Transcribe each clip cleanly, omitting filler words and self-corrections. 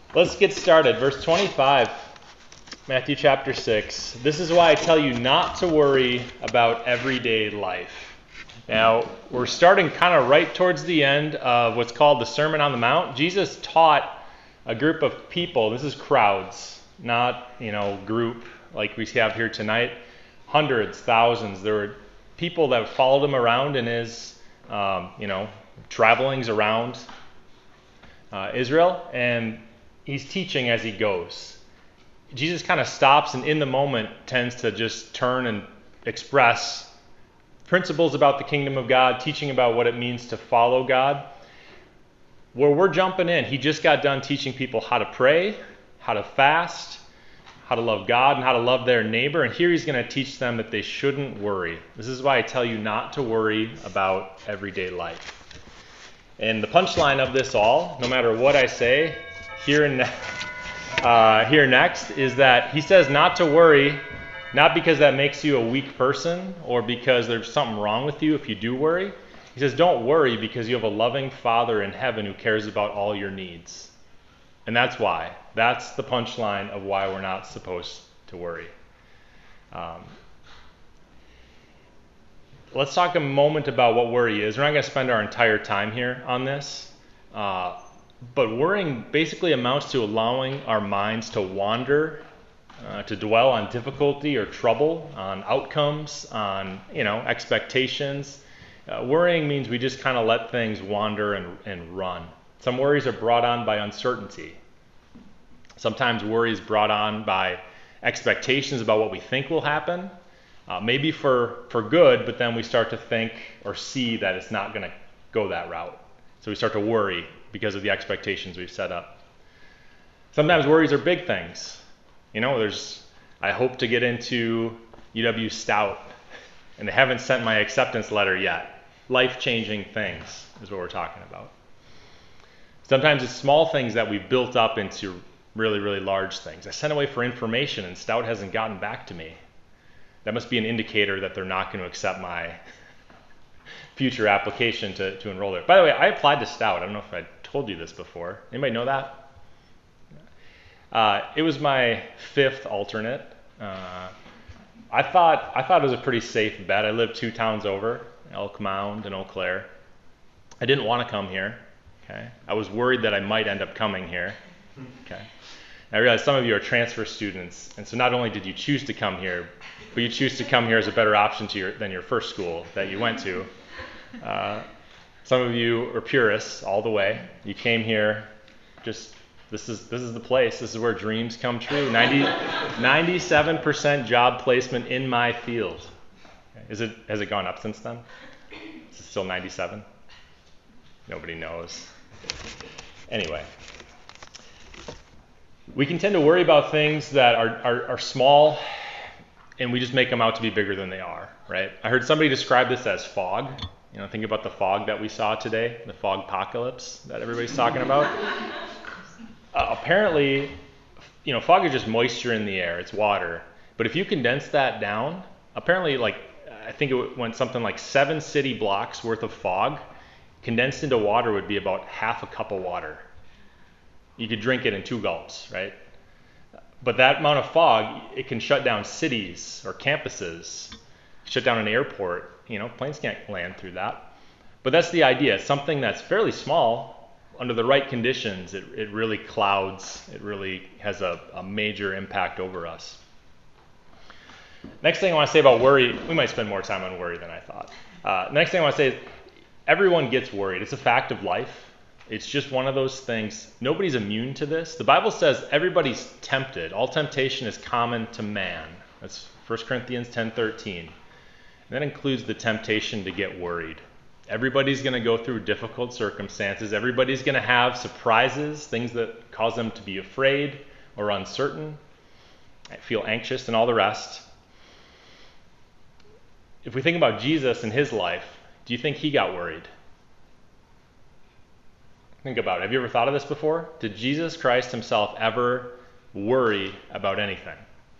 Let's get started. Verse 25, Matthew chapter 6. This is why I tell you not to worry about everyday life. Now, we're starting kind of right towards the end of what's called the Sermon on the Mount. Jesus taught a group of people. This is crowds, not, group like we have here tonight. Hundreds, thousands. There were people that followed him around in his, travelings around Israel, and he's teaching as he goes. Jesus kind of stops and in the moment tends to just turn and express principles about the kingdom of God, teaching about what it means to follow God. Where we're jumping in, he just got done teaching people how to pray, how to fast, how to love God, and how to love their neighbor. And here he's going to teach them that they shouldn't worry. This is why I tell you not to worry about everyday life. And the punchline of this all, no matter what I say here next, is that he says not to worry, not because that makes you a weak person or because there's something wrong with you if you do worry. He says don't worry because you have a loving Father in heaven who cares about all your needs. And that's why. That's the punchline of why we're not supposed to worry. Let's talk a moment about what worry is. We're not going to spend our entire time here on this. But worrying basically amounts to allowing our minds to wander, to dwell on difficulty or trouble, on outcomes, on expectations. Worrying means we just kind of let things wander and run. Some worries are brought on by uncertainty. Sometimes worry is brought on by expectations about what we think will happen. Maybe for good, but then we start to think or see that it's not going to go that route. So we start to worry because of the expectations we've set up. Sometimes worries are big things. I hope to get into UW Stout, and they haven't sent my acceptance letter yet. Life-changing things is what we're talking about. Sometimes it's small things that we've built up into really, really large things. I sent away for information, and Stout hasn't gotten back to me. That must be an indicator that they're not going to accept my future application to enroll there. By the way, I applied to Stout. I don't know if I told you this before. Anybody know that? It was my fifth alternate. I thought it was a pretty safe bet. I lived 2 towns over, Elk Mound and Eau Claire. I didn't want to come here. Okay. I was worried that I might end up coming here. Okay. I realize some of you are transfer students, and so not only did you choose to come here, but you choose to come here as a better option than your first school that you went to. Some of you are purists all the way. You came here, this is the place. This is where dreams come true. 97% job placement in my field. Has it gone up since then? Is it still 97? Nobody knows. Anyway. We can tend to worry about things that are small, and we just make them out to be bigger than they are, right? I heard somebody describe this as fog. Think about the fog that we saw today, the fog apocalypse that everybody's talking about. Apparently, fog is just moisture in the air. It's water. But if you condense that down, apparently, I think it went something like 7 city blocks worth of fog. Condensed into water would be about half a cup of water. You could drink it in 2 gulps, right? But that amount of fog, it can shut down cities or campuses, shut down an airport. Planes can't land through that. But that's the idea. It's something that's fairly small. Under the right conditions, it really clouds. It really has a major impact over us. Next thing I want to say about worry, we might spend more time on worry than I thought. Next thing I want to say is everyone gets worried. It's a fact of life. It's just one of those things. Nobody's immune to this. The Bible says everybody's tempted. All temptation is common to man. That's 1 Corinthians 10:13. And that includes the temptation to get worried. Everybody's going to go through difficult circumstances. Everybody's going to have surprises, things that cause them to be afraid or uncertain, feel anxious, and all the rest. If we think about Jesus and his life, do you think he got worried? Think about it. Have you ever thought of this before? Did Jesus Christ himself ever worry about anything?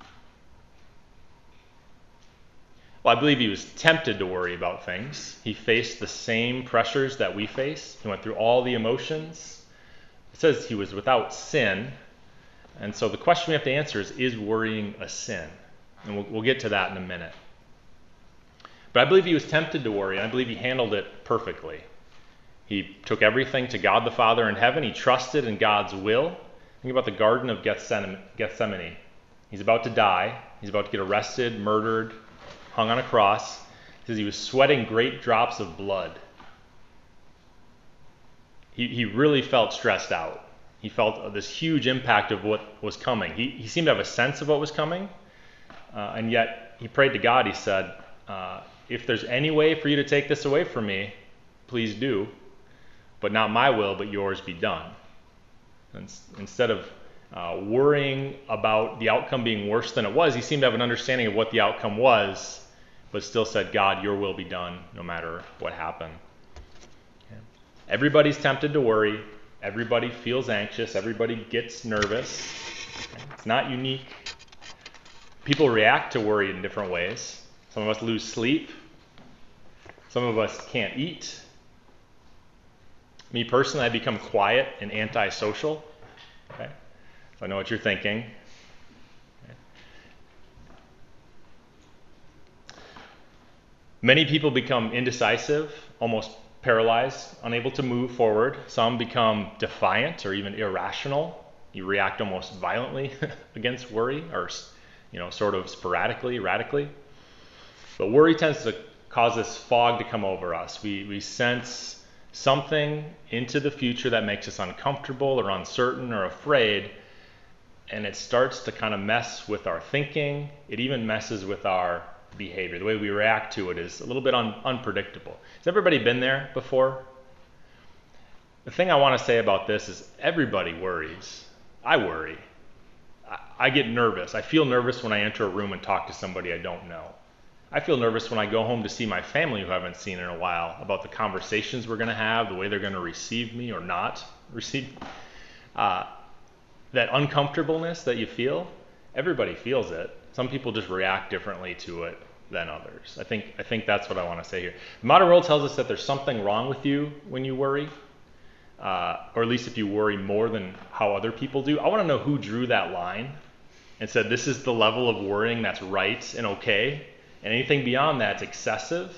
Well, I believe he was tempted to worry about things. He faced the same pressures that we face. He went through all the emotions, It says he was without sin. And so the question we have to answer is worrying a sin? And we'll get to that in a minute. But I believe he was tempted to worry, and I believe he handled it perfectly. He took everything to God the Father in heaven. He trusted in God's will. Think about the Garden of Gethsemane. He's about to die. He's about to get arrested, murdered, hung on a cross. It says he was sweating great drops of blood. He really felt stressed out. He felt this huge impact of what was coming. He seemed to have a sense of what was coming, and yet he prayed to God. He said, if there's any way for you to take this away from me, please do, but not my will, but yours be done. And instead of worrying about the outcome being worse than it was, he seemed to have an understanding of what the outcome was, but still said, God, your will be done no matter what happened. Okay. Everybody's tempted to worry. Everybody feels anxious. Everybody gets nervous. Okay. It's not unique. People react to worry in different ways. Some of us lose sleep. Some of us can't eat. Me personally, I become quiet and antisocial. Okay? So I know what you're thinking. Okay. Many people become indecisive, almost paralyzed, unable to move forward. Some become defiant or even irrational. You react almost violently against worry, or sort of sporadically, erratically. But worry tends to cause this fog to come over us. We sense something into the future that makes us uncomfortable or uncertain or afraid, and it starts to kind of mess with our thinking. It even messes with our behavior. The way we react to it is a little bit unpredictable. Has everybody been there before? The thing I want to say about this is everybody worries. I worry. I get nervous. I feel nervous when I enter a room and talk to somebody I don't know. I feel nervous when I go home to see my family who I haven't seen in a while, about the conversations we're going to have, the way they're going to receive me or not receive. That uncomfortableness that you feel, everybody feels it. Some people just react differently to it than others. I think that's what I want to say here. The modern world tells us that there's something wrong with you when you worry, or at least if you worry more than how other people do. I want to know who drew that line and said this is the level of worrying that's right and okay. And anything beyond that's excessive.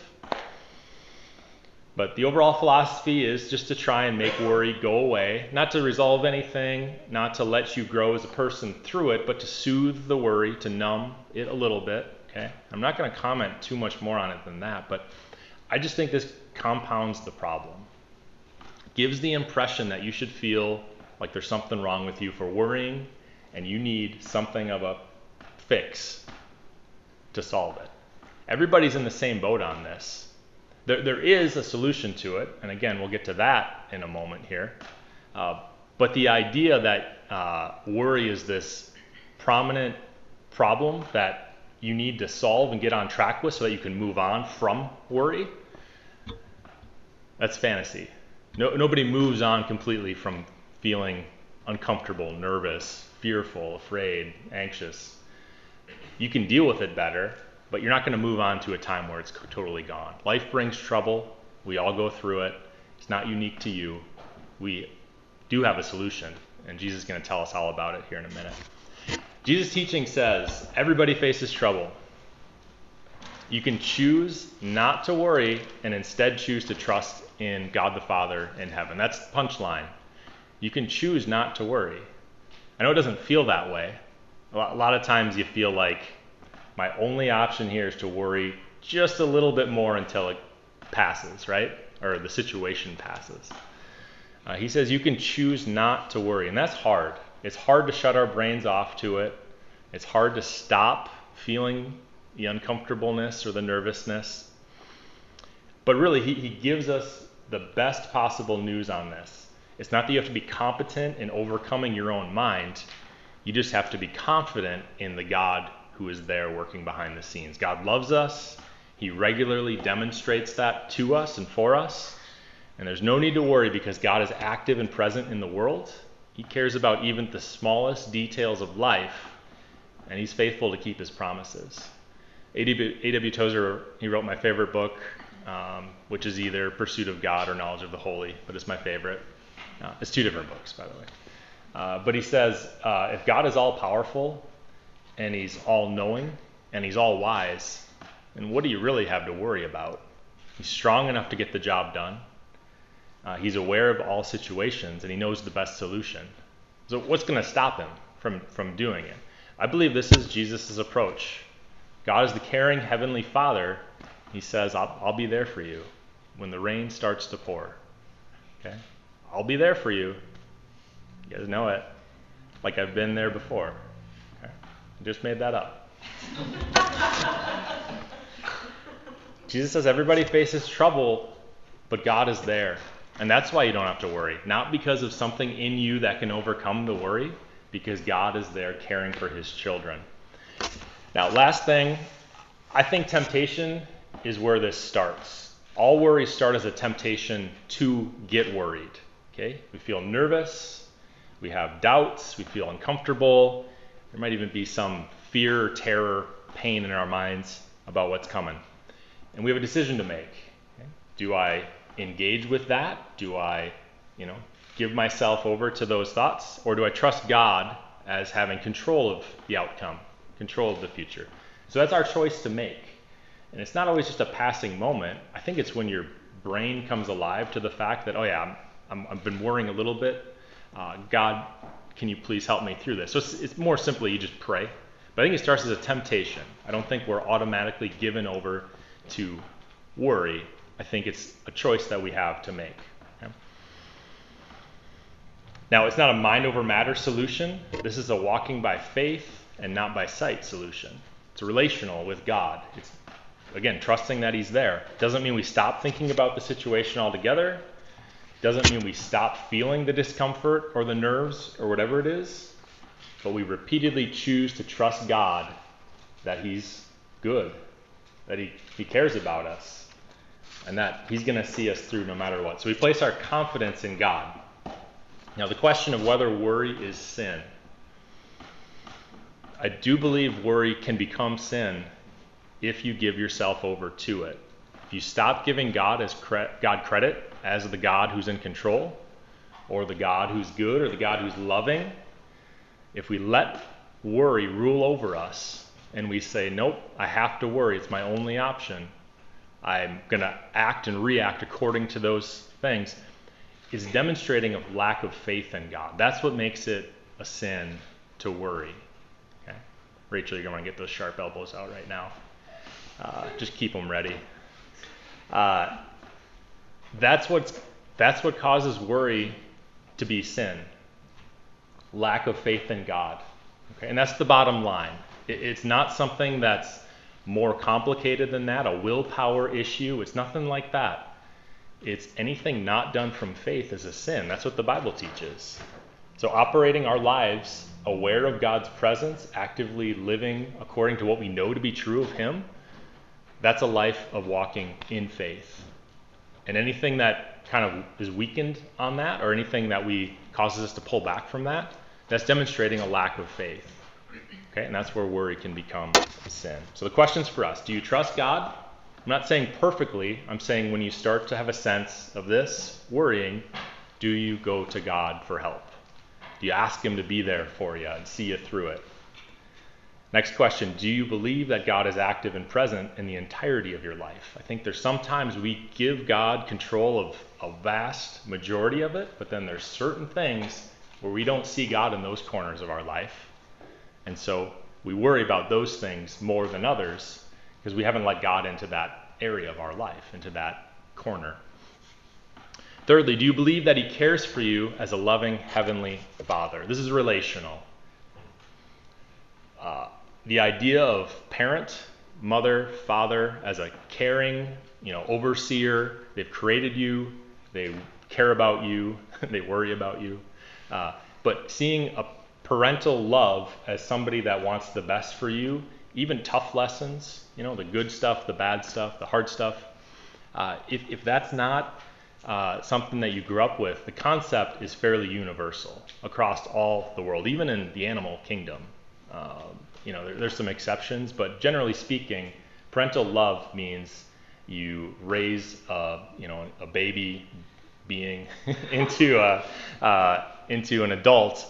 But the overall philosophy is just to try and make worry go away, not to resolve anything, not to let you grow as a person through it, but to soothe the worry, to numb it a little bit. Okay? I'm not going to comment too much more on it than that, but I just think this compounds the problem. Gives the impression that you should feel like there's something wrong with you for worrying, and you need something of a fix to solve it. Everybody's in the same boat on this. There is a solution to it, and again, we'll get to that in a moment here. But the idea that worry is this prominent problem that you need to solve and get on track with so that you can move on from worry, that's fantasy. Nobody moves on completely from feeling uncomfortable, nervous, fearful, afraid, anxious. You can deal with it better, but you're not going to move on to a time where it's totally gone. Life brings trouble. We all go through it. It's not unique to you. We do have a solution, and Jesus is going to tell us all about it here in a minute. Jesus' teaching says everybody faces trouble. You can choose not to worry and instead choose to trust in God the Father in heaven. That's the punchline. You can choose not to worry. I know it doesn't feel that way. A lot of times you feel like my only option here is to worry just a little bit more until it passes, right? Or the situation passes. He says you can choose not to worry, and that's hard. It's hard to shut our brains off to it. It's hard to stop feeling the uncomfortableness or the nervousness. But really, he gives us the best possible news on this. It's not that you have to be competent in overcoming your own mind. You just have to be confident in the God who is there working behind the scenes. God loves us. He regularly demonstrates that to us and for us. And there's no need to worry because God is active and present in the world. He cares about even the smallest details of life, and he's faithful to keep his promises. A.W. Tozer, he wrote my favorite book, which is either Pursuit of God or Knowledge of the Holy, but it's my favorite. It's two different books, by the way. But he says, if God is all powerful and he's all knowing and he's all wise, then what do you really have to worry about? He's strong enough to get the job done. He's aware of all situations and he knows the best solution. So what's going to stop him from doing it? I believe this is Jesus' approach. God is the caring heavenly Father. He says, I'll be there for you when the rain starts to pour. Okay? I'll be there for you. You guys know it. Like I've been there before. Okay? I just made that up. Jesus says everybody faces trouble, but God is there. And that's why you don't have to worry. Not because of something in you that can overcome the worry, because God is there caring for his children. Now, last thing, I think temptation is where this starts. All worries start as a temptation to get worried. Okay? We feel nervous, we have doubts, we feel uncomfortable. There might even be some fear, terror, pain in our minds about what's coming. And we have a decision to make. Okay? Do I engage with that? Do I, give myself over to those thoughts? Or do I trust God as having control of the outcome, control of the future? So that's our choice to make. And it's not always just a passing moment. I think it's when your brain comes alive to the fact that, I've been worrying a little bit. God, can you please help me through this? So it's more simply you just pray. But I think it starts as a temptation. I don't think we're automatically given over to worry. I think it's a choice that we have to make. Okay? Now, it's not a mind over matter solution. This is a walking by faith and not by sight solution. It's relational with God. It's, again, trusting that he's there. Doesn't mean we stop thinking about the situation altogether. Doesn't mean we stop feeling the discomfort or the nerves or whatever it is. But we repeatedly choose to trust God that he's good, that he cares about us, and that he's going to see us through no matter what. So we place our confidence in God. Now, the question of whether worry is sin. I do believe worry can become sin if you give yourself over to it. If you stop giving God credit as the God who's in control, or the God who's good, or the God who's loving, if we let worry rule over us and we say, nope, I have to worry, it's my only option, I'm going to act and react according to those things, is demonstrating a lack of faith in God. That's what makes it a sin to worry. Okay? Rachel, you're going to get those sharp elbows out right now. Just keep them ready. That's what causes worry to be sin. Lack of faith in God. Okay? And that's the bottom line. It's not something that's more complicated than that, a willpower issue. It's nothing like that. It's anything not done from faith is a sin. That's what the Bible teaches. So operating our lives aware of God's presence, actively living according to what we know to be true of him, that's a life of walking in faith. And anything that kind of is weakened on that, or anything that causes us to pull back from that, that's demonstrating a lack of faith. Okay, and that's where worry can become a sin. So the question's for us. Do you trust God? I'm not saying perfectly. I'm saying when you start to have a sense of this worrying, do you go to God for help? Do you ask him to be there for you and see you through it? Next question, do you believe that God is active and present in the entirety of your life? I think there's sometimes we give God control of a vast majority of it, but then there's certain things where we don't see God in those corners of our life. And so we worry about those things more than others because we haven't let God into that area of our life, into that corner. Thirdly, do you believe that he cares for you as a loving heavenly Father? This is relational. The idea of parent, mother, father as a caring, overseer. They've created you. They care about you. They worry about you. But seeing a parental love as somebody that wants the best for you, even tough lessons, the good stuff, the bad stuff, the hard stuff. If that's not something that you grew up with, the concept is fairly universal across all the world, even in the animal kingdom. There's some exceptions, but generally speaking, parental love means you raise a baby being into an adult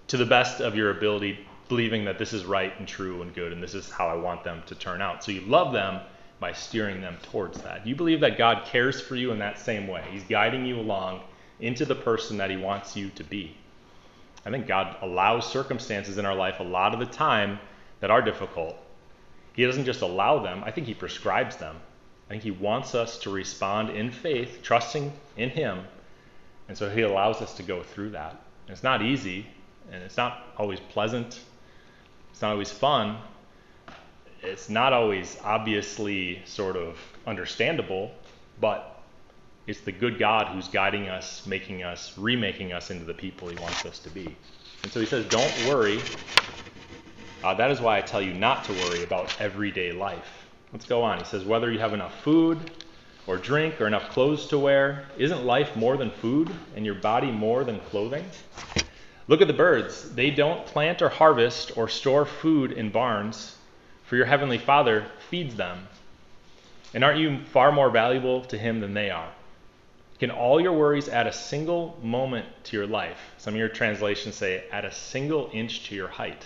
to the best of your ability, believing that this is right and true and good, and this is how I want them to turn out. So you love them by steering them towards that. You believe that God cares for you in that same way. He's guiding you along into the person that he wants you to be. I think God allows circumstances in our life a lot of the time that are difficult. He doesn't just allow them, I think he prescribes them. I think he wants us to respond in faith, trusting in him, and so he allows us to go through that. And it's not easy, and it's not always pleasant. It's not always fun. It's not always obviously sort of understandable, but it's the good God who's guiding us, making us, remaking us into the people he wants us to be. And so he says, don't worry. That is why I tell you not to worry about everyday life. Let's go on. He says, whether you have enough food or drink or enough clothes to wear, isn't life more than food and your body more than clothing? Look at the birds. They don't plant or harvest or store food in barns, for your heavenly Father feeds them. And aren't you far more valuable to him than they are? Can all your worries add a single moment to your life? Some of your translations say, add a single inch to your height.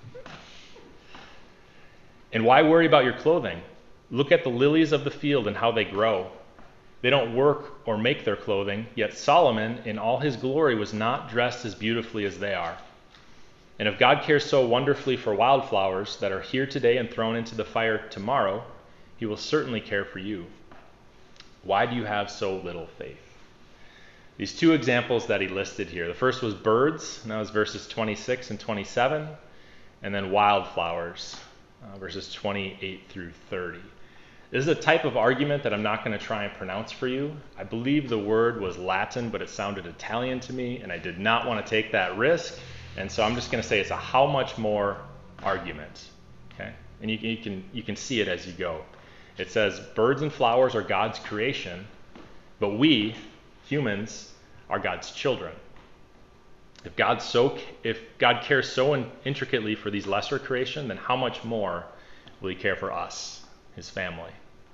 And why worry about your clothing? Look at the lilies of the field and how they grow. They don't work or make their clothing, yet Solomon in all his glory was not dressed as beautifully as they are. And if God cares so wonderfully for wildflowers that are here today and thrown into the fire tomorrow, he will certainly care for you. Why do you have so little faith? These two examples that he listed here. The first was birds, and that was verses 26 and 27, and then wildflowers, verses 28 through 30. This is a type of argument that I'm not going to try and pronounce for you. I believe the word was Latin, but it sounded Italian to me, and I did not want to take that risk. And so I'm just going to say it's a how much more argument. Okay? And you can see it as you go. It says, birds and flowers are God's creation, but we, humans, are God's children. If God cares so intricately for these lesser creation, then how much more will he care for us, his family?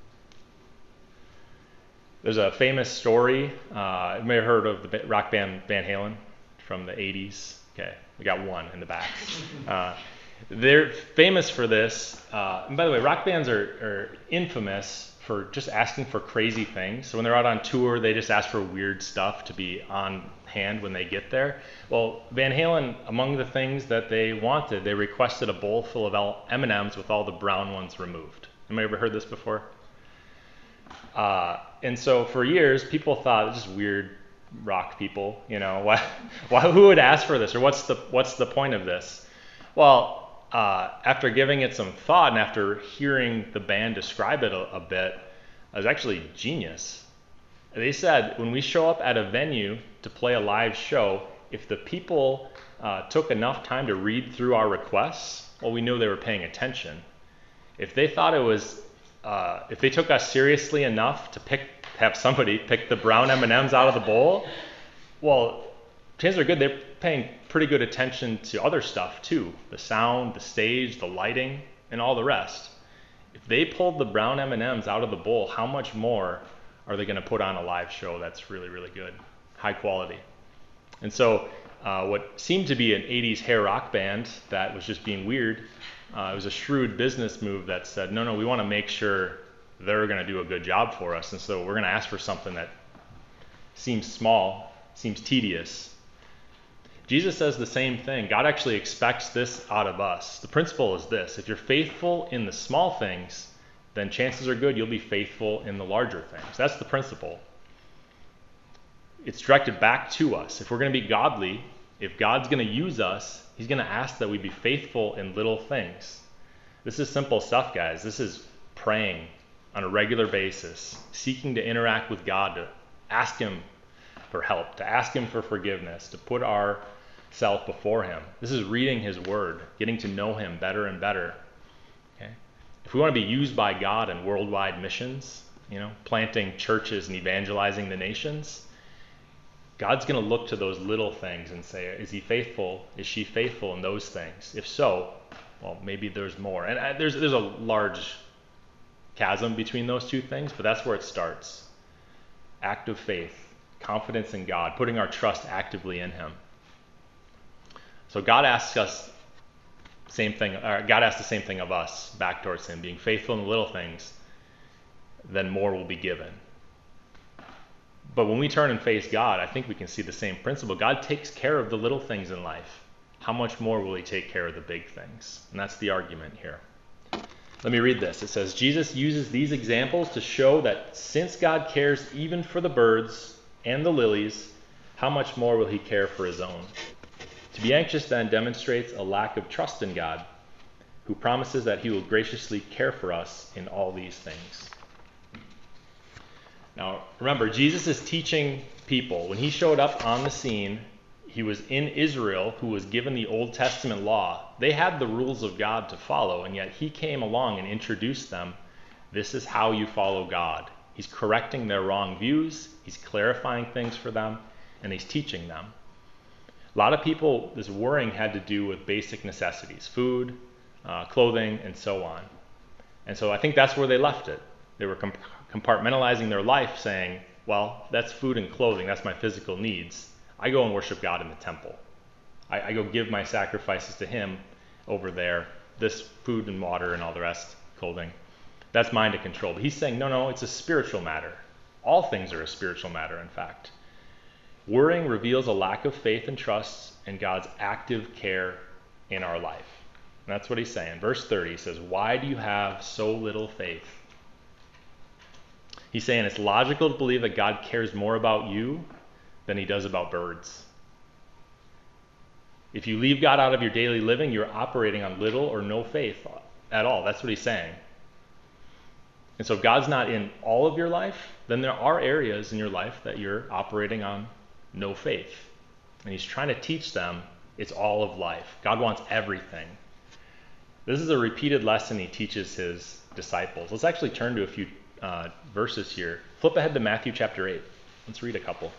There's a famous story. You may have heard of the rock band Van Halen from the 80s. Okay, we got one in the back. They're famous for this. And by the way, rock bands are infamous for just asking for crazy things. So when they're out on tour, they just ask for weird stuff to be on hand when they get there. Well, Van Halen, among the things that they wanted, they requested a bowl full of M&Ms with all the brown ones removed. Anybody ever heard this before? And so for years, people thought it's just weird rock people, who would ask for this, or what's the point of this? Well, after giving it some thought and after hearing the band describe it a bit, it was actually genius. They said, when we show up at a venue to play a live show, if the people took enough time to read through our requests, well, we knew they were paying attention. If they thought it was if they took us seriously enough to have somebody pick the brown M&Ms out of the bowl, well, chances are good they're paying pretty good attention to other stuff too, the sound, the stage, the lighting, and all the rest. If they pulled the brown M&Ms out of the bowl, how much more are they going to put on a live show that's really, really good, high quality? And so what seemed to be an 80s hair rock band that was just being weird, it was a shrewd business move that said, no, we want to make sure they're going to do a good job for us. And so we're going to ask for something that seems small, seems tedious. Jesus says the same thing. God actually expects this out of us. The principle is this: if you're faithful in the small things, then chances are good you'll be faithful in the larger things. That's the principle. It's directed back to us. If we're going to be godly, if God's going to use us, he's going to ask that we be faithful in little things. This is simple stuff, guys. This is praying on a regular basis, seeking to interact with God, to ask him for help, to ask him for forgiveness, to put ourselves before him. This is reading his word, getting to know him better and better. Okay? If we want to be used by God in worldwide missions, planting churches and evangelizing the nations, God's going to look to those little things and say, is he faithful? Is she faithful in those things? If so, well, maybe there's more. And there's a large chasm between those two things, but that's where it starts. Act of faith, confidence in God, putting our trust actively in him. So God asks us same thing, or God asks the same thing of us back towards him, being faithful in the little things, then more will be given. But when we turn and face God, I think we can see the same principle. God takes care of the little things in life. How much more will he take care of the big things? And that's the argument here. Let me read this. It says, Jesus uses these examples to show that since God cares even for the birds and the lilies, how much more will he care for his own? To be anxious then demonstrates a lack of trust in God, who promises that he will graciously care for us in all these things. Now, remember, Jesus is teaching people. When he showed up on the scene, he was in Israel, who was given the Old Testament law. They had the rules of God to follow, and yet he came along and introduced them. This is how you follow God. He's correcting their wrong views, he's clarifying things for them, and he's teaching them. A lot of people, this worrying had to do with basic necessities, food, clothing, and so on. And so I think that's where they left it. They were compartmentalizing their life, saying, well, that's food and clothing, that's my physical needs. I go and worship God in the temple. I go give my sacrifices to him over there. This food and water and all the rest, clothing, that's mine to control. But he's saying, no, it's a spiritual matter. All things are a spiritual matter, in fact. Worrying reveals a lack of faith and trust in God's active care in our life. And that's what he's saying. Verse 30 says, why do you have so little faith? He's saying it's logical to believe that God cares more about you than he does about birds. If you leave God out of your daily living, you're operating on little or no faith at all. That's what he's saying. And so if God's not in all of your life, then there are areas in your life that you're operating on no faith. And he's trying to teach them it's all of life. God wants everything. This is a repeated lesson he teaches his disciples. Let's actually turn to a few verses here. Flip ahead to Matthew chapter 8. Let's read a couple.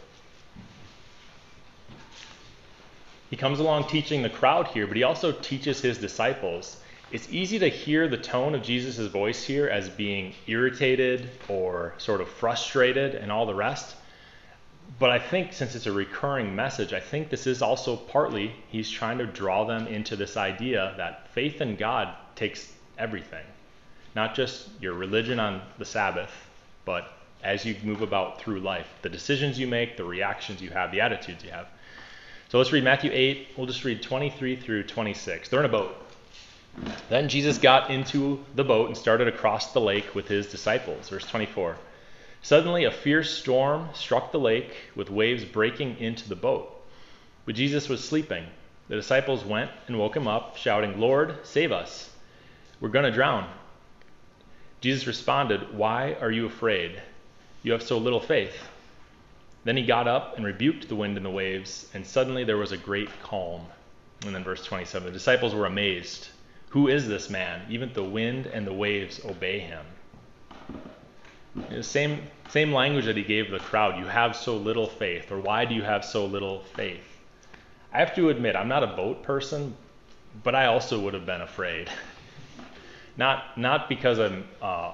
He comes along teaching the crowd here, but he also teaches his disciples. It's easy to hear the tone of Jesus' voice here as being irritated or sort of frustrated and all the rest. But I think since it's a recurring message, I think this is also partly he's trying to draw them into this idea that faith in God takes everything. Not just your religion on the Sabbath, but as you move about through life, the decisions you make, the reactions you have, the attitudes you have. So let's read Matthew 8. We'll just read 23 through 26. They're in a boat. Then Jesus got into the boat and started across the lake with his disciples. Verse 24. Suddenly a fierce storm struck the lake with waves breaking into the boat. But Jesus was sleeping. The disciples went and woke him up, shouting, "Lord, save us. We're going to drown." Jesus responded, "Why are you afraid? You have so little faith." Then he got up and rebuked the wind and the waves, and suddenly there was a great calm. And then verse 27, the disciples were amazed. "Who is this man? Even the wind and the waves obey him." The same language that he gave the crowd, "You have so little faith," or "Why do you have so little faith?" I have to admit, I'm not a boat person, but I also would have been afraid. Not because I'm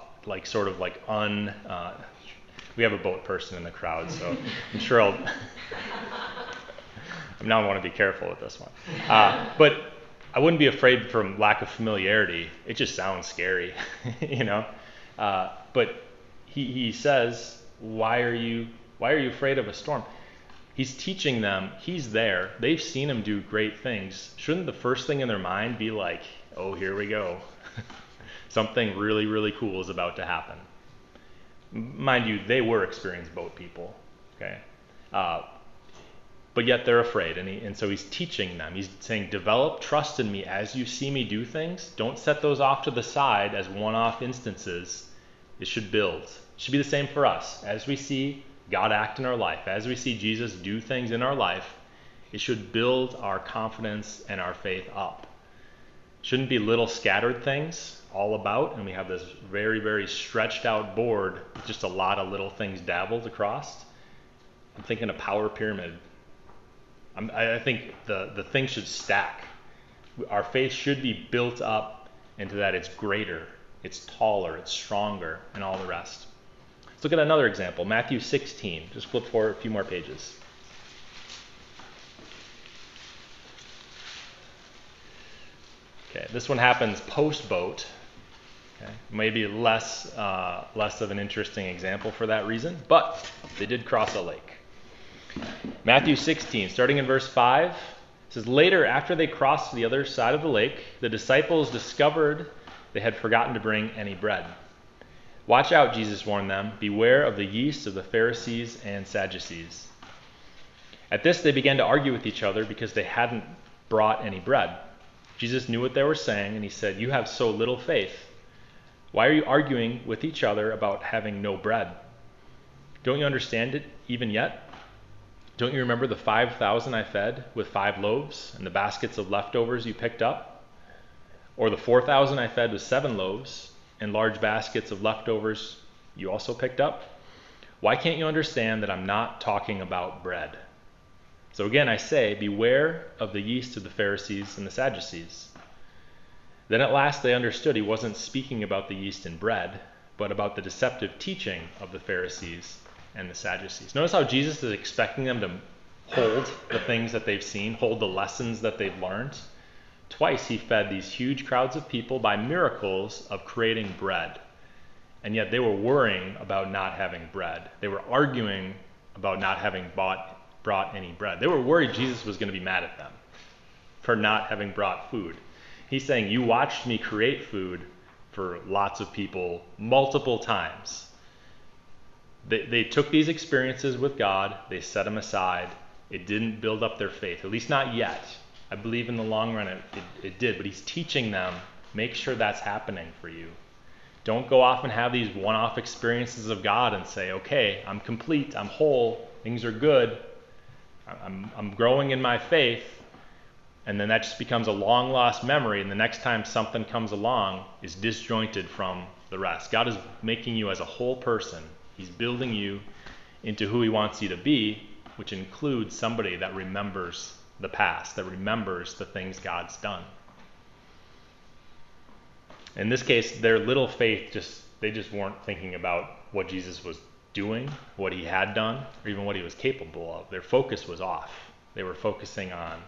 we have a boat person in the crowd, so I'm sure I now want to be careful with this one. But I wouldn't be afraid from lack of familiarity. It just sounds scary, you know. But he says, "Why are you afraid of a storm?" He's teaching them. He's there. They've seen him do great things. Shouldn't the first thing in their mind be like, "Oh, here we go. Something really, really cool is about to happen"? Mind you, they were experienced boat people, okay? But yet they're afraid, and so he's teaching them. He's saying, develop trust in me as you see me do things. Don't set those off to the side as one-off instances. It should build. It should be the same for us. As we see God act in our life, as we see Jesus do things in our life, it should build our confidence and our faith up. It shouldn't be little scattered things all about, and we have this very, very stretched out board with just a lot of little things dabbled across. I'm thinking a power pyramid. I think the thing should stack. Our faith should be built up into that it's greater, it's taller, it's stronger, and all the rest. Let's look at another example, Matthew 16. Just flip forward a few more pages. Okay, this one happens post-boat. Okay, maybe less of an interesting example for that reason, but they did cross a lake. Matthew 16, starting in verse 5, says, "Later, after they crossed to the other side of the lake, the disciples discovered they had forgotten to bring any bread. 'Watch out,' Jesus warned them. 'Beware of the yeast of the Pharisees and Sadducees.' At this, they began to argue with each other because they hadn't brought any bread. Jesus knew what they were saying, and he said, 'You have so little faith. Why are you arguing with each other about having no bread? Don't you understand it even yet? Don't you remember the 5,000 I fed with 5 loaves and the baskets of leftovers you picked up? Or the 4,000 I fed with 7 loaves and large baskets of leftovers you also picked up? Why can't you understand that I'm not talking about bread?' So again, I say, beware of the yeast of the Pharisees and the Sadducees." Then at last they understood he wasn't speaking about the yeast in bread, but about the deceptive teaching of the Pharisees and the Sadducees. Notice how Jesus is expecting them to hold the things that they've seen, hold the lessons that they've learned. Twice he fed these huge crowds of people by miracles of creating bread. And yet they were worrying about not having bread. They were arguing about not having brought any bread. They were worried Jesus was going to be mad at them for not having brought food. He's saying, you watched me create food for lots of people multiple times. They took these experiences with God, they set them aside. It didn't build up their faith, at least not yet. I believe in the long run it did, but he's teaching them, make sure that's happening for you. Don't go off and have these one-off experiences of God and say, okay, I'm complete, I'm whole, things are good, I'm growing in my faith, and then that just becomes a long-lost memory, and the next time something comes along is disjointed from the rest. God is making you as a whole person. He's building you into who he wants you to be, which includes somebody that remembers the past, that remembers the things God's done. In this case, their little faith, they just weren't thinking about what Jesus was doing, what he had done, or even what he was capable of. Their focus was off. They were focusing on,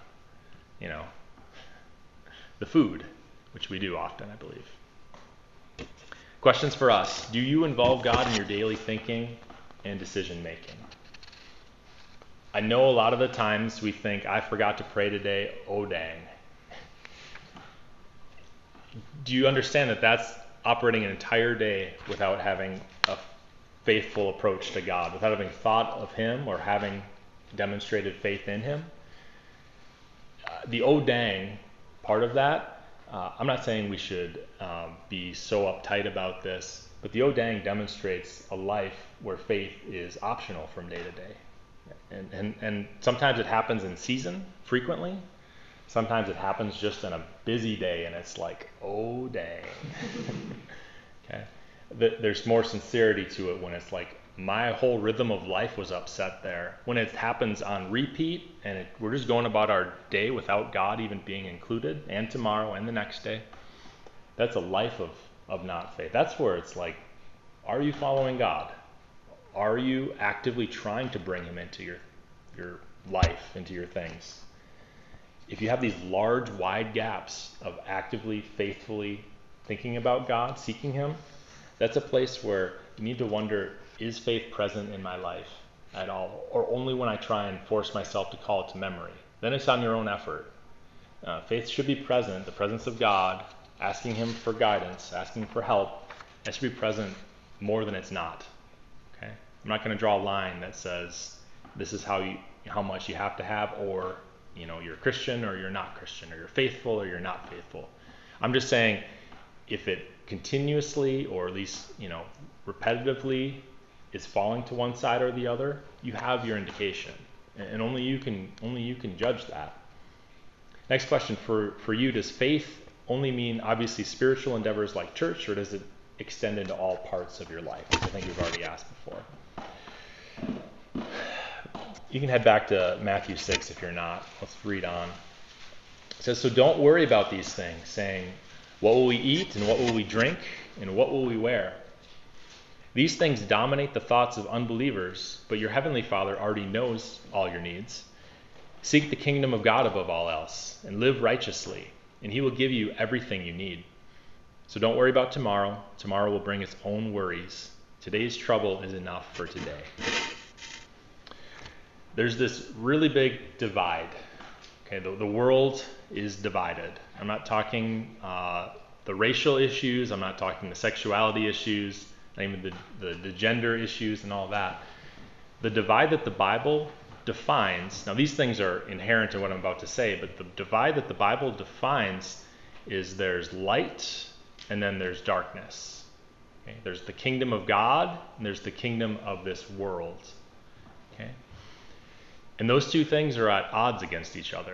the food, which we do often, I believe. Questions for us. Do you involve God in your daily thinking and decision making? I know a lot of the times we think, I forgot to pray today, oh dang. Do you understand that that's operating an entire day without having a faithful approach to God, without having thought of him or having demonstrated faith in him? The oh dang part of that, I'm not saying we should be so uptight about this, but the oh dang demonstrates a life where faith is optional from day to day. And sometimes it happens in season, frequently. Sometimes it happens just in a busy day and it's like, oh dang. Okay. There's more sincerity to it when it's like, my whole rhythm of life was upset there. When it happens on repeat and we're just going about our day without God even being included, and tomorrow and the next day, that's a life of not faith. That's where it's like, are you following God? Are you actively trying to bring him into your life, into your things? If you have these large, wide gaps of actively, faithfully thinking about God, seeking him, that's a place where you need to wonder, is faith present in my life at all? Or only when I try and force myself to call it to memory? Then it's on your own effort. Faith should be present, the presence of God, asking him for guidance, asking for help. That should be present more than it's not. Okay? I'm not going to draw a line that says this is how much you have to have, or you're a Christian or you're not Christian, or you're faithful or you're not faithful. I'm just saying, if it continuously, or at least repetitively, is falling to one side or the other, you have your indication, and only you can judge that. Next question for you: does faith only mean obviously spiritual endeavors like church, or does it extend into all parts of your life? Which I think you've already asked before. You can head back to Matthew 6 if you're not. Let's read on. It says, "So don't worry about these things, saying, what will we eat, and what will we drink, and what will we wear? These things dominate the thoughts of unbelievers, but your heavenly Father already knows all your needs. Seek the kingdom of God above all else, and live righteously, and he will give you everything you need. So don't worry about tomorrow. Tomorrow will bring its own worries. Today's trouble is enough for today. There's this really big divide. Okay, the world is divided. I'm not talking the racial issues. I'm not talking the sexuality issues, not even the gender issues and all that. The divide that the Bible defines, now these things are inherent in what I'm about to say, but the divide that the Bible defines is there's light and then there's darkness. Okay? There's the kingdom of God and there's the kingdom of this world. Okay? And those two things are at odds against each other.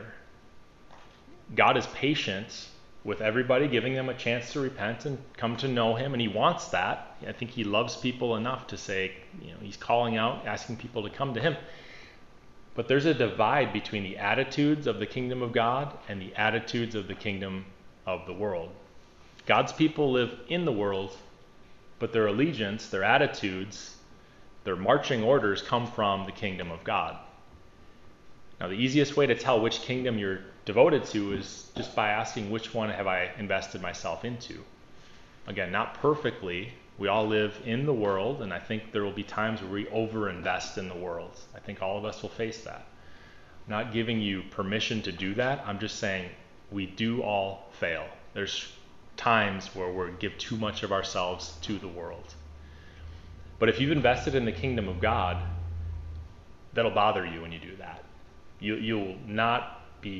God is patient with everybody, giving them a chance to repent and come to know him, and he wants that. I think he loves people enough to say, he's calling out, asking people to come to him. But there's a divide between the attitudes of the kingdom of God and the attitudes of the kingdom of the world. God's people live in the world, but their allegiance, their attitudes, their marching orders come from the kingdom of God. Now, the easiest way to tell which kingdom you're devoted to is just by asking which one have I invested myself into. Again, not perfectly. We all live in the world, and I think there will be times where we overinvest in the world. I think all of us will face that. I'm not giving you permission to do that. I'm just saying we do all fail. There's times where we give too much of ourselves to the world. But if you've invested in the kingdom of God, that'll bother you when you do that. You'll not be,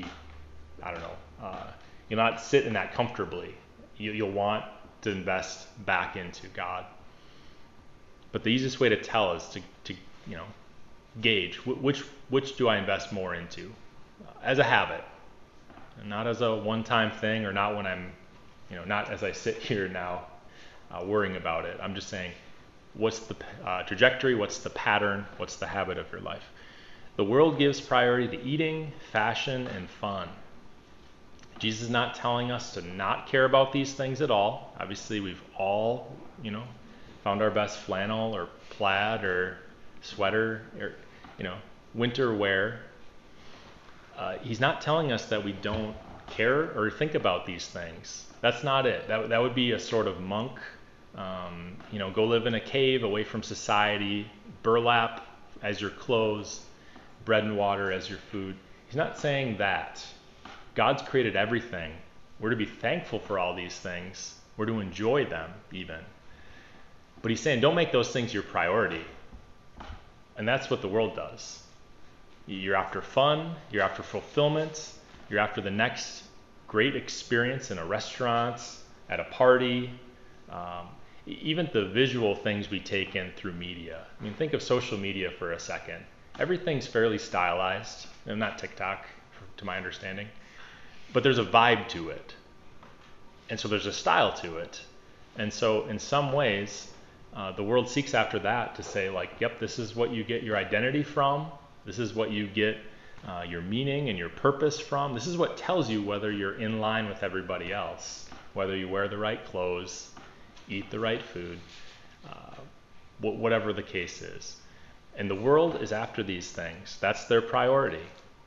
you'll not sit in that comfortably. You'll want to invest back into God. But the easiest way to tell is to gauge which do I invest more into as a habit, and not as a one-time thing, or not when I'm, not as I sit here now worrying about it. I'm just saying, what's the trajectory? What's the pattern? What's the habit of your life? The world gives priority to eating, fashion, and fun. Jesus is not telling us to not care about these things at all. Obviously, we've all, found our best flannel or plaid or sweater or, winter wear. He's not telling us that we don't care or think about these things. That's not it. That would be a sort of monk, go live in a cave away from society, burlap as your clothes, bread and water as your food. He's not saying that. God's created everything. We're to be thankful for all these things. We're to enjoy them even. But he's saying don't make those things your priority. And that's what the world does. You're after fun, you're after fulfillment, you're after the next great experience in a restaurant, at a party, even the visual things we take in through media. Think of social media for a second. Everything's fairly stylized, and not TikTok, to my understanding, but there's a vibe to it. And so there's a style to it. And so in some ways, the world seeks after that to say, yep, this is what you get your identity from. This is what you get your meaning and your purpose from. This is what tells you whether you're in line with everybody else, whether you wear the right clothes, eat the right food, whatever the case is. And the world is after these things. That's their priority.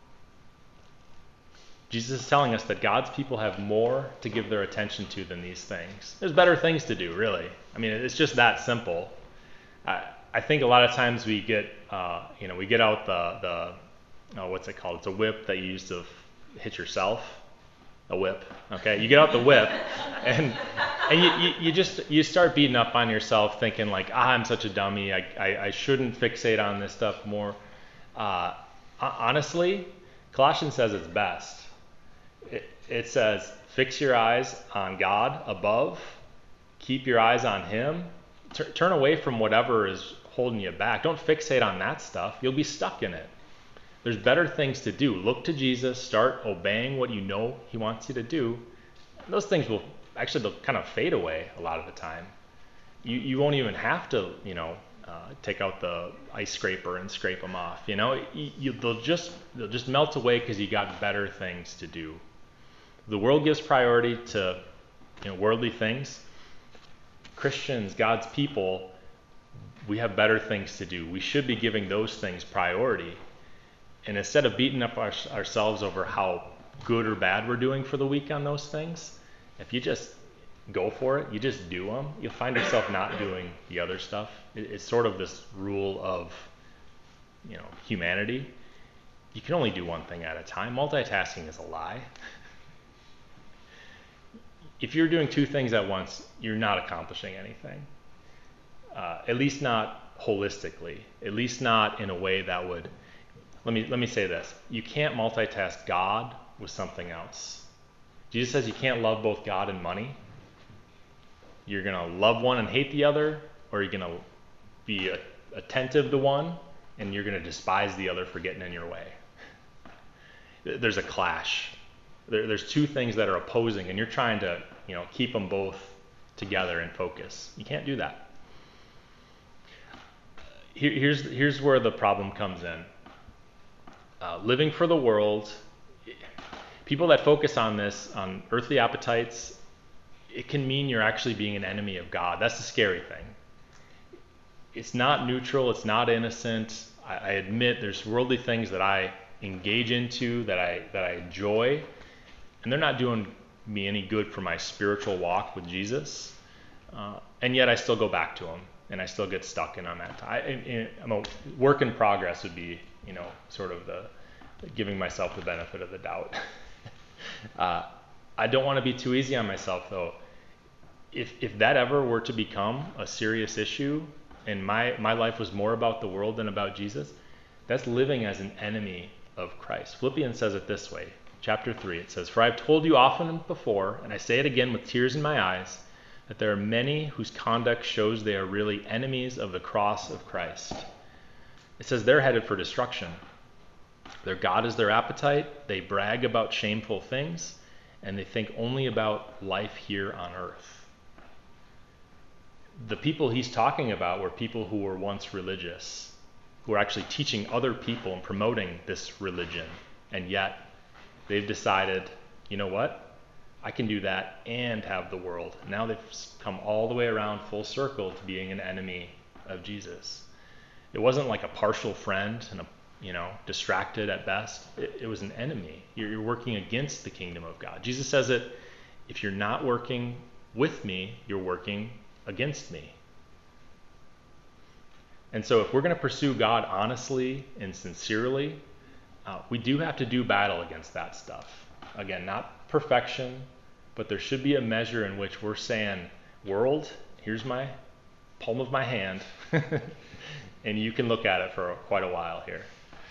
Jesus is telling us that God's people have more to give their attention to than these things. There's better things to do, really. It's just that simple. I think a lot of times we get, we get out the what's it called? It's a whip that you use to hit yourself. A whip, okay? You get out the whip, and you start beating up on yourself, thinking I'm such a dummy. I shouldn't fixate on this stuff more. Honestly, Colossians says it's best. It says, fix your eyes on God above. Keep your eyes on Him. Turn away from whatever is holding you back. Don't fixate on that stuff. You'll be stuck in it. There's better things to do. Look to Jesus. Start obeying what you know He wants you to do. Those things they'll kind of fade away a lot of the time. You won't even have to, take out the ice scraper and scrape them off. They'll just melt away because you got better things to do. The world gives priority to, worldly things. Christians, God's people, we have better things to do. We should be giving those things priority. And instead of beating up ourselves over how good or bad we're doing for the week on those things, if you just go for it, you just do them, you'll find yourself not doing the other stuff. It's sort of this rule of, humanity. You can only do one thing at a time. Multitasking is a lie. If you're doing two things at once, you're not accomplishing anything. At least not holistically. At least not in a way that would. Let me say this. You can't multitask God with something else. Jesus says you can't love both God and money. You're going to love one and hate the other, or you're going to be attentive to one and you're going to despise the other for getting in your way. There's a clash. There's two things that are opposing, and you're trying to, keep them both together in focus. You can't do that. Here's where the problem comes in. Living for the world, people that focus on this, on earthly appetites, it can mean you're actually being an enemy of God. That's the scary thing. It's not neutral. It's not innocent. I admit there's worldly things that I engage into, that I enjoy, and they're not doing me any good for my spiritual walk with Jesus. And yet I still go back to them, and I still get stuck in on that. I'm a work in progress would be, sort of the giving myself the benefit of the doubt. I don't want to be too easy on myself, though. If that ever were to become a serious issue, and my life was more about the world than about Jesus, that's living as an enemy of Christ. Philippians says it this way, chapter 3, it says, "For I've told you often before, and I say it again with tears in my eyes, that there are many whose conduct shows they are really enemies of the cross of Christ." It says they're headed for destruction. Their God is their appetite. They brag about shameful things, and they think only about life here on earth. The people he's talking about were people who were once religious, who were actually teaching other people and promoting this religion, and yet they've decided, you know what? I can do that and have the world. Now they've come all the way around full circle to being an enemy of Jesus. It wasn't like a partial friend and distracted at best. It was an enemy. You're working against the kingdom of God. Jesus says it, if you're not working with me, you're working against me. And so if we're going to pursue God honestly and sincerely, we do have to do battle against that stuff. Again, not perfection, but there should be a measure in which we're saying, world, here's my palm of my hand, and you can look at it for quite a while here.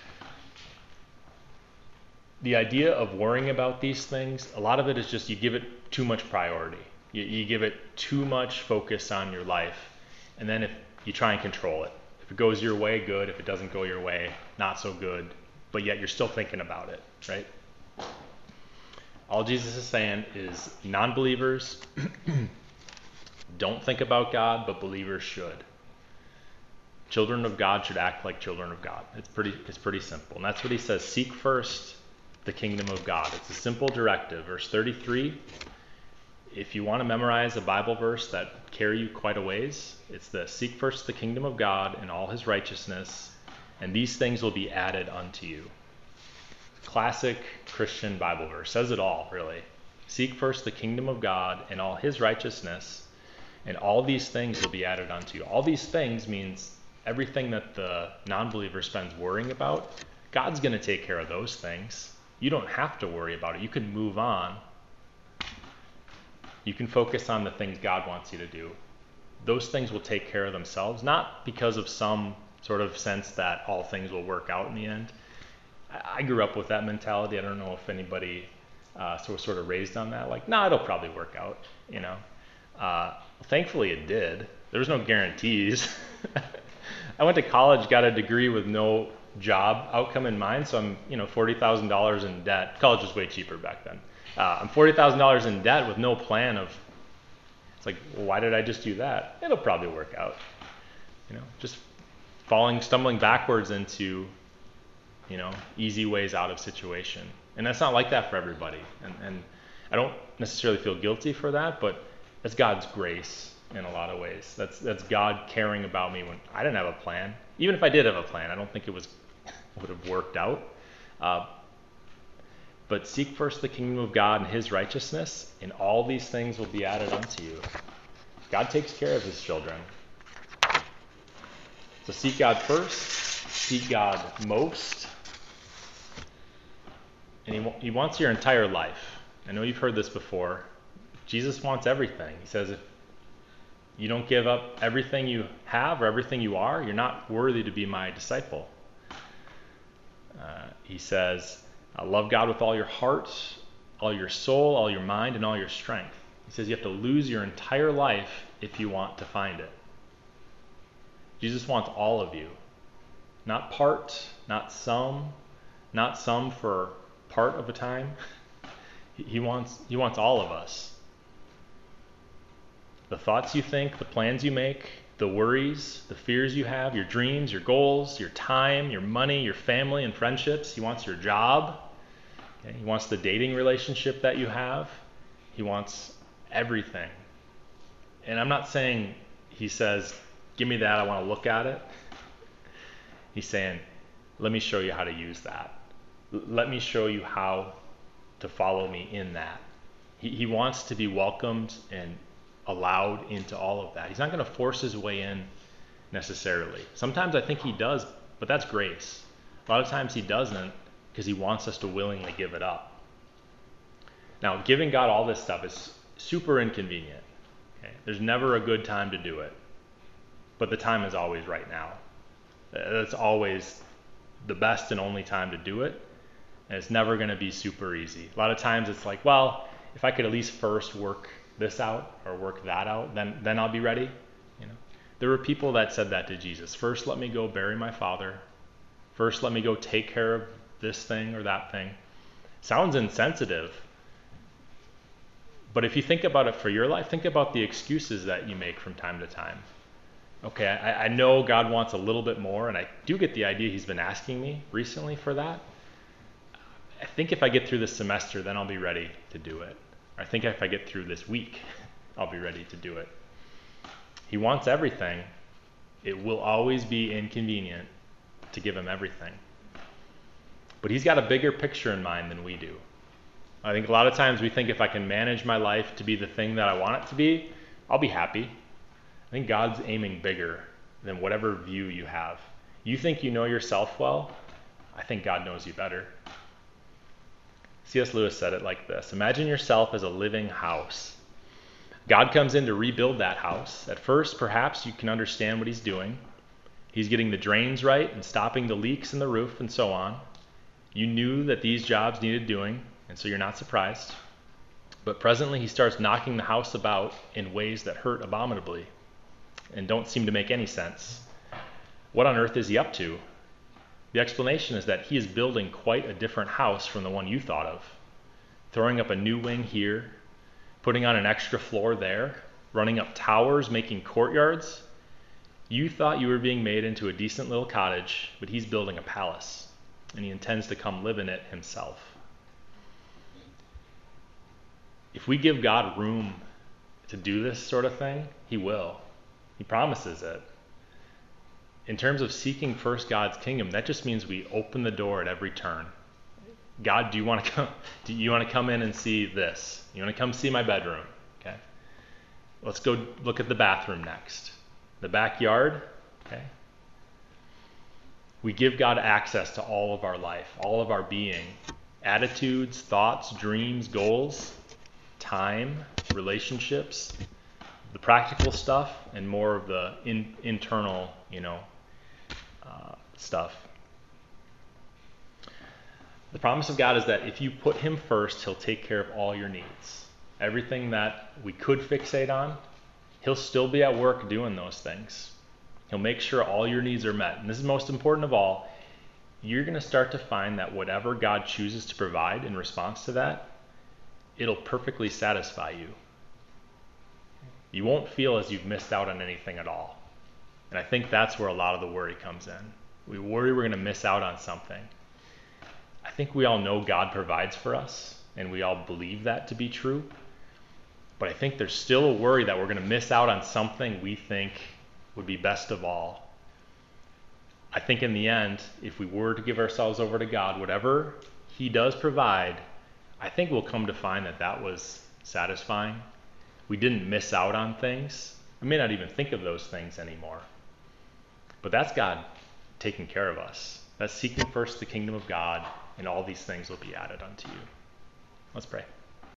The idea of worrying about these things, a lot of it is just you give it too much priority. You give it too much focus on your life, and then if you try and control it. If it goes your way, good. If it doesn't go your way, not so good. But yet you're still thinking about it, right? All Jesus is saying is non-believers don't think about God, but believers should. Children of God should act like children of God. It's pretty simple. And that's what he says, seek first the kingdom of God. It's a simple directive. Verse 33, if you want to memorize a Bible verse that carry you quite a ways, it's the seek first the kingdom of God and all his righteousness, and these things will be added unto you. Classic Christian Bible verse, says it all, really. Seek first the kingdom of God and all his righteousness, and all these things will be added unto you. All these things means everything that the non-believer spends worrying about, God's going to take care of those things. You don't have to worry about it. You can move on. You can focus on the things God wants you to do. Those things will take care of themselves, not because of some sort of sense that all things will work out in the end. I grew up with that mentality. I don't know if anybody sort of raised on that. Like, it'll probably work out, Thankfully it did. There was no guarantees. I went to college, got a degree with no job outcome in mind, so I'm, $40,000 in debt. College was way cheaper back then. I'm $40,000 in debt with no plan of, it's like, well, why did I just do that? It'll probably work out. Just stumbling backwards into, easy ways out of situation. And that's not like that for everybody. And I don't necessarily feel guilty for that, but that's God's grace in a lot of ways. That's God caring about me when I didn't have a plan. Even if I did have a plan, I don't think it would have worked out. But seek first the kingdom of God and his righteousness, and all these things will be added unto you. God takes care of his children. So seek God first, seek God most, and he wants your entire life. I know you've heard this before. Jesus wants everything. He says if you don't give up everything you have or everything you are, you're not worthy to be my disciple. He says, love God with all your heart, all your soul, all your mind, and all your strength. He says you have to lose your entire life if you want to find it. Jesus wants all of you. Not part, not some for part of a time. He wants all of us. The thoughts you think, the plans you make, the worries, the fears you have, your dreams, your goals, your time, your money, your family and friendships. He wants your job. Okay? He wants the dating relationship that you have. He wants everything. And I'm not saying he says, give me that, I want to look at it. He's saying, let me show you how to use that. Let me show you how to follow me in that. He wants to be welcomed and allowed into all of that. He's not going to force his way in necessarily. Sometimes I think he does, but that's grace. A lot of times he doesn't because he wants us to willingly give it up. Now, giving God all this stuff is super inconvenient. Okay? There's never a good time to do it, but the time is always right now. That's always the best and only time to do it, and it's never going to be super easy. A lot of times it's like, well, if I could at least first work this out or work that out, then I'll be ready. You know, there were people that said that to Jesus. First, let me go bury my father. First, let me go take care of this thing or that thing. Sounds insensitive, but if you think about it for your life, think about the excuses that you make from time to time. Okay, I know God wants a little bit more, and I do get the idea he's been asking me recently for that. I think if I get through this semester, then I'll be ready to do it. I think if I get through this week, I'll be ready to do it. He wants everything. It will always be inconvenient to give him everything. But he's got a bigger picture in mind than we do. I think a lot of times we think if I can manage my life to be the thing that I want it to be, I'll be happy. I think God's aiming bigger than whatever view you have. You think you know yourself well? I think God knows you better. C.S. Lewis said it like this: imagine yourself as a living house. God comes in to rebuild that house. At first, perhaps you can understand what he's doing. He's getting the drains right and stopping the leaks in the roof and so on. You knew that these jobs needed doing, and so you're not surprised. But presently he starts knocking the house about in ways that hurt abominably and don't seem to make any sense. What on earth is he up to? The explanation is that he is building quite a different house from the one you thought of. Throwing up a new wing here, putting on an extra floor there, running up towers, making courtyards. You thought you were being made into a decent little cottage, but he's building a palace, and he intends to come live in it himself. If we give God room to do this sort of thing, he will. He promises it. In terms of seeking first God's kingdom, that just means we open the door at every turn. God, do you want to come in and see this? You want to come see my bedroom? Okay. Let's go look at the bathroom next. The backyard, okay. We give God access to all of our life, all of our being, attitudes, thoughts, dreams, goals, time, relationships, the practical stuff, and more of the internal, stuff. The promise of God is that if you put him first, he'll take care of all your needs. Everything that we could fixate on, he'll still be at work doing those things. He'll make sure all your needs are met. And this is most important of all. You're going to start to find that whatever God chooses to provide in response to that, it'll perfectly satisfy you. You won't feel as you've missed out on anything at all. And I think that's where a lot of the worry comes in. We worry we're going to miss out on something. I think we all know God provides for us, and we all believe that to be true. But I think there's still a worry that we're going to miss out on something we think would be best of all. I think in the end, if we were to give ourselves over to God, whatever he does provide I think we'll come to find that that was satisfying. We didn't miss out on things. We may not even think of those things anymore. But that's God taking care of us. That's seeking first the kingdom of God, and all these things will be added unto you. Let's pray.